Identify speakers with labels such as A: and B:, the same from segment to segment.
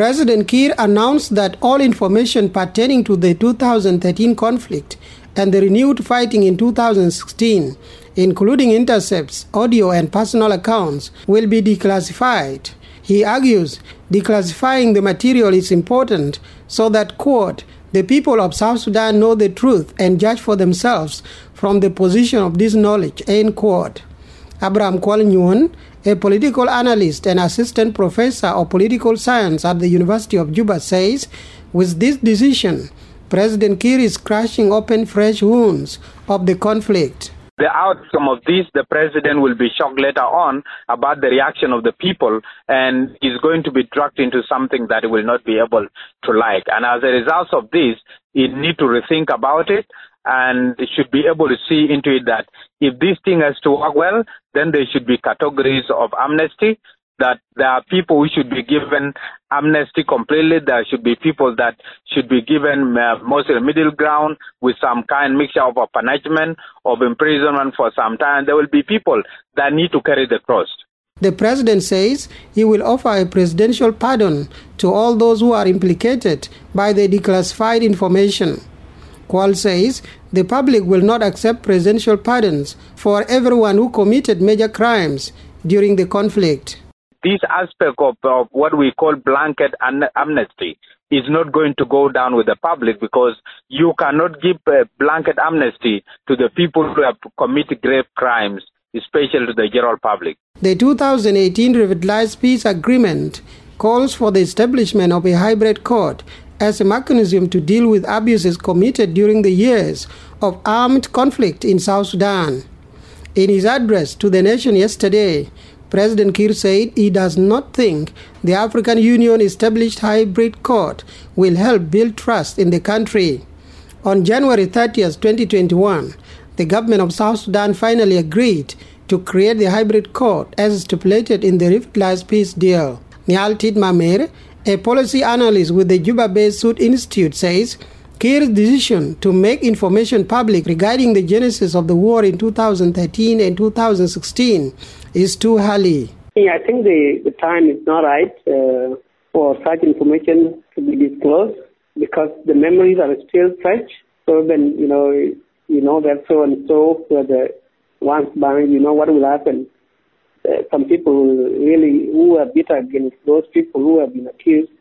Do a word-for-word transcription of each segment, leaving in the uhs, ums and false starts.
A: President Kiir announced that all information pertaining to the two thousand thirteen conflict and the renewed fighting in two thousand sixteen, including intercepts, audio and personal accounts, will be declassified. He argues declassifying the material is important so that, quote, the people of South Sudan know the truth and judge for themselves from the position of this knowledge, end quote. Abraham Kwal Nyuon, a political analyst and assistant professor of political science at the University of Juba, says, with this decision, President Kiir is crashing open fresh wounds of the conflict.
B: The outcome of this, the president will be shocked later on about the reaction of the people, and is going to be dragged into something that he will not be able to like. And as a result of this, he need to rethink about it, and should be able to see into it that if this thing has to work well, then there should be categories of amnesty, that there are people who should be given amnesty completely. There should be people that should be given uh, mostly middle ground with some kind mixture of a punishment, of imprisonment for some time. There will be people that need to carry the cross.
A: The president says he will offer a presidential pardon to all those who are implicated by the declassified information. Kwal says the public will not accept presidential pardons for everyone who committed major crimes during the conflict.
B: This aspect of, of what we call blanket amnesty is not going to go down with the public, because you cannot give a blanket amnesty to the people who have committed grave crimes, especially to the general public.
A: The two thousand eighteen Revitalized Peace Agreement calls for the establishment of a hybrid court as a mechanism to deal with abuses committed during the years of armed conflict in South Sudan. In his address to the nation yesterday, President Kiir said he does not think the African Union established hybrid court will help build trust in the country. On January thirtieth, twenty twenty-one, the government of South Sudan finally agreed to create the hybrid court as stipulated in the Revitalized Peace deal. Niall Tidmamer, a policy analyst with the Juba-based Sud Institute, says Kiir's decision to make information public regarding the genesis of the war in two thousand thirteen and two thousand sixteen is too early.
C: Yeah, I think the, the time is not right uh, for such information to be disclosed, because the memories are still fresh. So then, you know, you know that so and so were the ones behind, you know what will happen. Uh, some people really who are bitter against those people who have been accused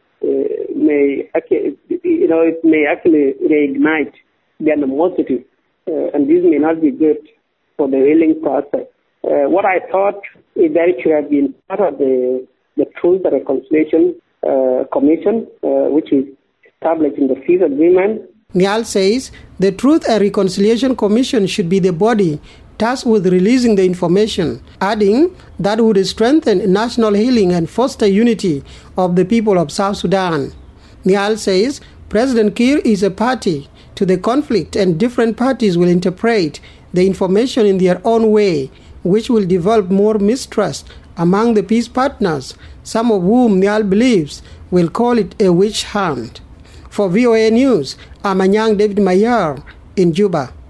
C: uh, may, actually, you know, it may actually reignite the animosity, uh, and this may not be good for the healing process. Uh, what I thought is that it should have been part of the, the Truth and Reconciliation uh, Commission, uh, which is established in the peace agreement.
A: Niall says the Truth and Reconciliation Commission should be the body tasked with releasing the information, adding that would strengthen national healing and foster unity of the people of South Sudan. Niall says President Kiir is a party to the conflict, and different parties will interpret the information in their own way, which will develop more mistrust among the peace partners, some of whom Niall believes will call it a witch hunt. For V O A News, I'm Anyang David Mayar in Juba.